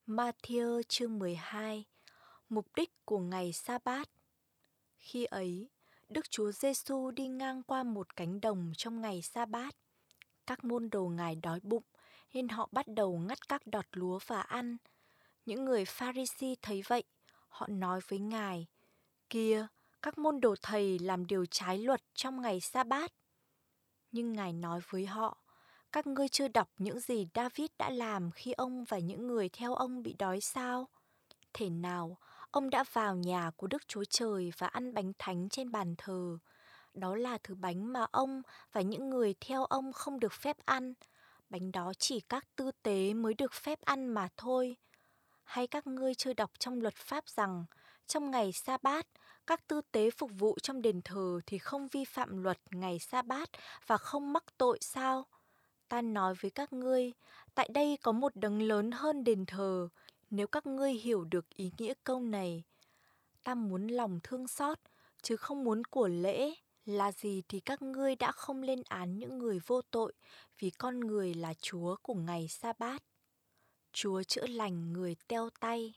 Ma-thi-ơ chương 12. Mục đích của ngày Sa-bát. Khi ấy, Đức Chúa Giêsu đi ngang qua một cánh đồng trong ngày Sa-bát. Các môn đồ Ngài đói bụng nên họ bắt đầu ngắt các đọt lúa và ăn. Những người Pha-ri-si thấy vậy, họ nói với Ngài: "Kìa, các môn đồ thầy làm điều trái luật trong ngày Sa-bát." Nhưng Ngài nói với họ: "Các ngươi chưa đọc những gì David đã làm khi ông và những người theo ông bị đói sao? Thể nào ông đã vào nhà của Đức Chúa Trời và ăn bánh thánh trên bàn thờ. Đó là thứ bánh mà ông và những người theo ông không được phép ăn. Bánh đó chỉ các tư tế mới được phép ăn mà thôi. Hay các ngươi chưa đọc trong luật pháp rằng trong ngày Sa-bát, các tư tế phục vụ trong đền thờ thì không vi phạm luật ngày Sa-bát và không mắc tội sao? Ta nói với các ngươi, tại đây có một đấng lớn hơn đền thờ. Nếu các ngươi hiểu được ý nghĩa câu này, ta muốn lòng thương xót, chứ không muốn của lễ là gì thì các ngươi đã không lên án những người vô tội, vì con người là Chúa của ngày Sa-bát. Chúa chữa lành người teo tay.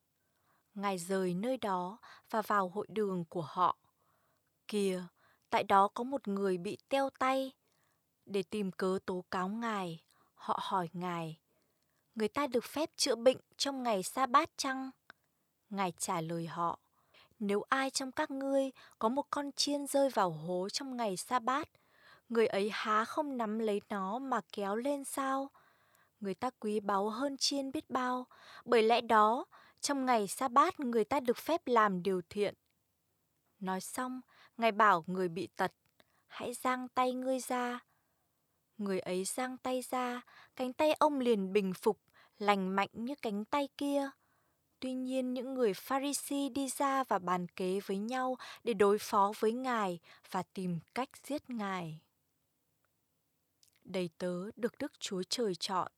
Ngài rời nơi đó và vào hội đường của họ. Kìa, tại đó có một người bị teo tay. Để tìm cớ tố cáo Ngài, họ hỏi Ngài: "Người ta được phép chữa bệnh trong ngày Sa-bát chăng?" Ngài trả lời họ: "Nếu ai trong các ngươi có một con chiên rơi vào hố trong ngày Sa-bát, người ấy há không nắm lấy nó mà kéo lên sao? Người ta quý báu hơn chiên biết bao, bởi lẽ đó, trong ngày Sa-bát người ta được phép làm điều thiện." Nói xong, Ngài bảo người bị tật: "Hãy giang tay ngươi ra." Người ấy giang tay ra, cánh tay ông liền bình phục, lành mạnh như cánh tay kia. Tuy nhiên những người Pha-ri-si đi ra và bàn kế với nhau để đối phó với Ngài và tìm cách giết Ngài. Đầy tớ được Đức Chúa Trời chọn.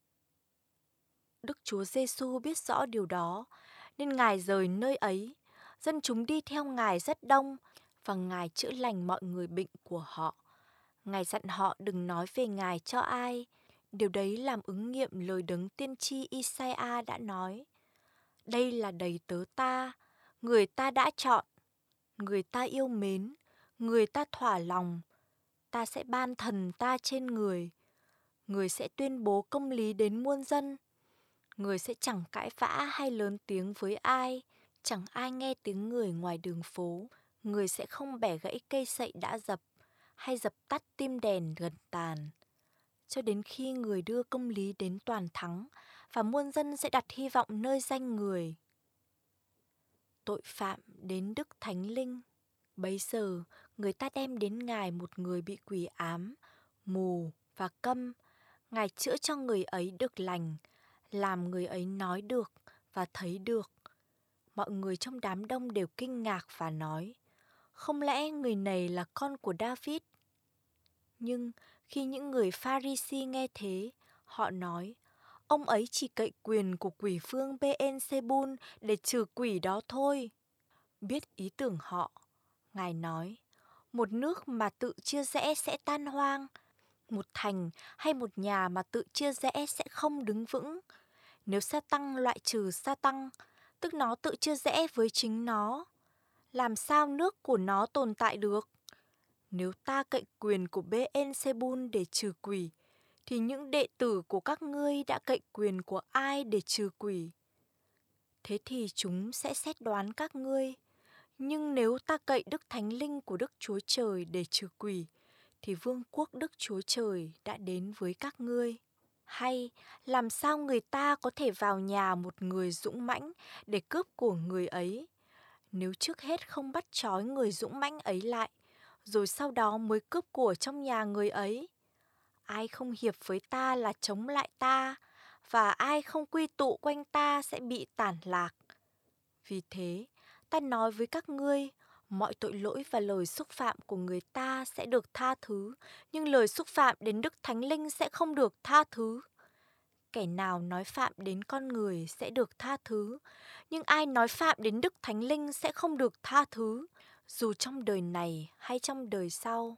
Đức Chúa Giêsu biết rõ điều đó, nên Ngài rời nơi ấy. Dân chúng đi theo Ngài rất đông, và Ngài chữa lành mọi người bệnh của họ. Ngài dặn họ đừng nói về Ngài cho ai. Điều đấy làm ứng nghiệm lời đấng tiên tri I-sai-a đã nói: "Đây là đầy tớ ta, người ta đã chọn, người ta yêu mến, người ta thỏa lòng. Ta sẽ ban thần ta trên người. Người sẽ tuyên bố công lý đến muôn dân. Người sẽ chẳng cãi vã hay lớn tiếng với ai, chẳng ai nghe tiếng người ngoài đường phố. Người sẽ không bẻ gãy cây sậy đã dập, hay dập tắt tim đèn gần tàn, cho đến khi người đưa công lý đến toàn thắng, và muôn dân sẽ đặt hy vọng nơi danh người." Tội phạm đến Đức Thánh Linh. Bấy giờ, người ta đem đến Ngài một người bị quỷ ám, mù và câm. Ngài chữa cho người ấy được lành, làm người ấy nói được và thấy được. Mọi người trong đám đông đều kinh ngạc và nói: "Không lẽ người này là con của David?" Nhưng khi những người Pha-ri-si nghe thế, họ nói: "Ông ấy chỉ cậy quyền của quỷ vương Bê-en-sê-bun để trừ quỷ đó thôi." Biết ý tưởng họ, Ngài nói: "Một nước mà tự chia rẽ sẽ tan hoang. Một thành hay một nhà mà tự chia rẽ sẽ không đứng vững. Nếu Sa-tăng loại trừ Sa-tăng, tức nó tự chia rẽ với chính nó, làm sao nước của nó tồn tại được? Nếu ta cậy quyền của Bê-en-sê-bun để trừ quỷ, thì những đệ tử của các ngươi đã cậy quyền của ai để trừ quỷ? Thế thì chúng sẽ xét đoán các ngươi. Nhưng nếu ta cậy Đức Thánh Linh của Đức Chúa Trời để trừ quỷ, thì vương quốc Đức Chúa Trời đã đến với các ngươi. Hay làm sao người ta có thể vào nhà một người dũng mãnh để cướp của người ấy, nếu trước hết không bắt trói người dũng mãnh ấy lại, rồi sau đó mới cướp của trong nhà người ấy? Ai không hiệp với ta là chống lại ta, và ai không quy tụ quanh ta sẽ bị tản lạc. Vì thế, ta nói với các ngươi, mọi tội lỗi và lời xúc phạm của người ta sẽ được tha thứ, nhưng lời xúc phạm đến Đức Thánh Linh sẽ không được tha thứ. Kẻ nào nói phạm đến con người sẽ được tha thứ, nhưng ai nói phạm đến Đức Thánh Linh sẽ không được tha thứ, dù trong đời này hay trong đời sau."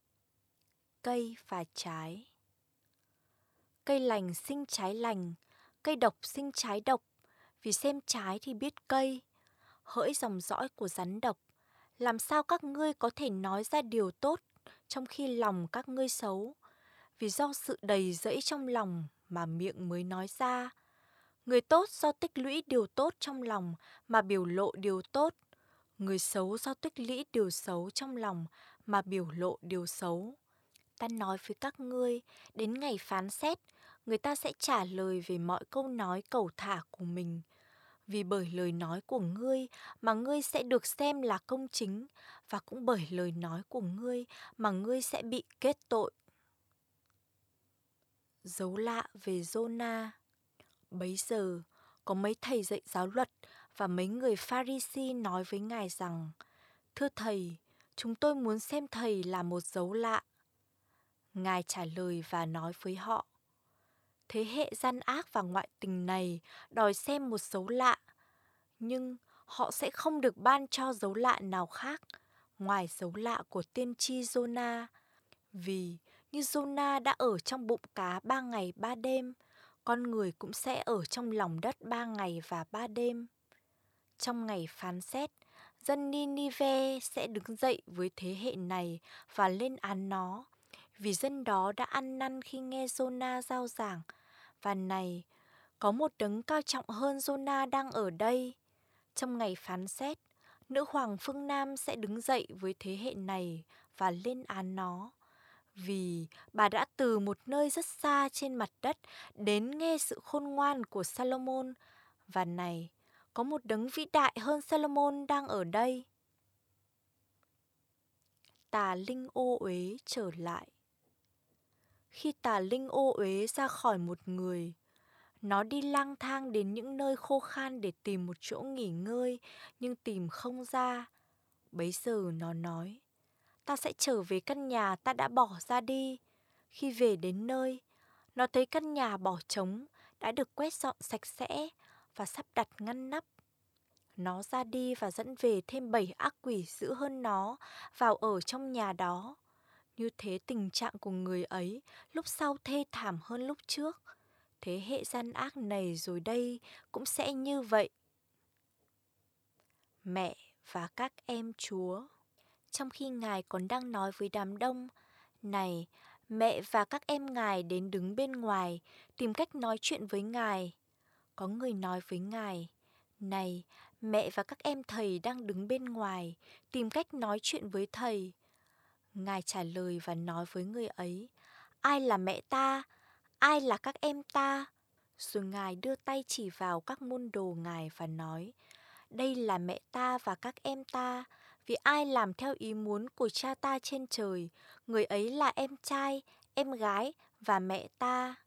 Cây và trái. Cây lành sinh trái lành, Cây độc sinh trái độc, vì xem trái thì biết cây. Hỡi dòng dõi của rắn độc, làm sao các ngươi có thể nói ra điều tốt trong khi lòng các ngươi xấu? Vì do sự đầy dẫy trong lòng mà miệng mới nói ra. Người tốt do tích lũy điều tốt trong lòng mà biểu lộ điều tốt. Người xấu do tích lũy điều xấu trong lòng mà biểu lộ điều xấu. Ta nói với các ngươi, đến ngày phán xét, người ta sẽ trả lời về mọi câu nói cẩu thả của mình. Vì bởi lời nói của ngươi mà ngươi sẽ được xem là công chính, và cũng bởi lời nói của ngươi mà ngươi sẽ bị kết tội. Dấu lạ về Giô-na. Bấy giờ, có mấy thầy dạy giáo luật và mấy người Pha-ri-si nói với Ngài rằng: Thưa Thầy, chúng tôi muốn xem Thầy là một dấu lạ. Ngài trả lời và nói với họ: Thế hệ gian ác và ngoại tình này đòi xem một dấu lạ, nhưng họ sẽ không được ban cho dấu lạ nào khác ngoài dấu lạ của tiên tri Giô-na. Vì như Giô-na đã ở trong bụng cá 3 ngày 3 đêm, con người cũng sẽ ở trong lòng đất 3 ngày và 3 đêm. Trong ngày phán xét, dân Ninive sẽ đứng dậy với thế hệ này và lên án nó, vì dân đó đã ăn năn khi nghe Giô-na rao giảng. Và này, có một đấng cao trọng hơn Giô-na đang ở đây. Trong ngày phán xét, nữ hoàng phương Nam sẽ đứng dậy với thế hệ này và lên án nó. Vì bà đã từ một nơi rất xa trên mặt đất đến nghe sự khôn ngoan của Salomon. Và này, có một đấng vĩ đại hơn Salomon đang ở đây. Tà linh ô uế trở lại. Khi tà linh ô uế ra khỏi một người, nó đi lang thang đến những nơi khô khan để tìm một chỗ nghỉ ngơi, nhưng tìm không ra. Bấy giờ nó nói: Ta sẽ trở về căn nhà ta đã bỏ ra đi. Khi về đến nơi, nó thấy căn nhà bỏ trống, đã được quét dọn sạch sẽ và sắp đặt ngăn nắp. Nó ra đi và dẫn về thêm 7 ác quỷ dữ hơn nó vào ở trong nhà đó. Như thế tình trạng của người ấy lúc sau thê thảm hơn lúc trước. Thế hệ gian ác này rồi đây cũng sẽ như vậy. Mẹ và các em Chúa. Trong khi Ngài còn đang nói với đám đông, này, mẹ và các em Ngài đến đứng bên ngoài, tìm cách nói chuyện với Ngài. Có người nói với Ngài: Này, mẹ và các em Thầy đang đứng bên ngoài, tìm cách nói chuyện với Thầy. Ngài trả lời và nói với người ấy: Ai là mẹ ta? Ai là các em ta? Rồi Ngài đưa tay chỉ vào các môn đồ Ngài và nói: Đây là mẹ ta và các em ta. Vì ai làm theo ý muốn của Cha ta trên trời, người ấy là em trai, em gái và mẹ ta.